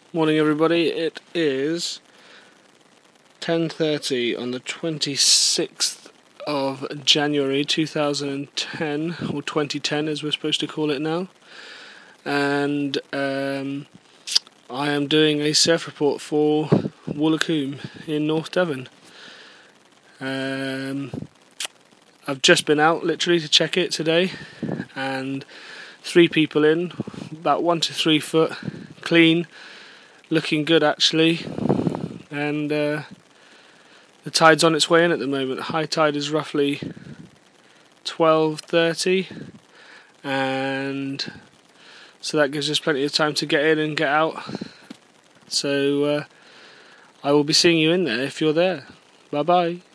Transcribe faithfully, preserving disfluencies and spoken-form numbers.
Morning everybody, it is ten thirty on the twenty-sixth of January two thousand ten, or twenty ten as we're supposed to call it now, and um, I am doing a surf report for Woolacombe in North Devon. Um, I've just been out literally to check it today, and three people in, about one to three foot, clean, looking good actually, and uh, the tide's on its way in at the moment. High tide is roughly twelve thirty, and so that gives us plenty of time to get in and get out. So uh, I will be seeing you in there if you're there. Bye bye.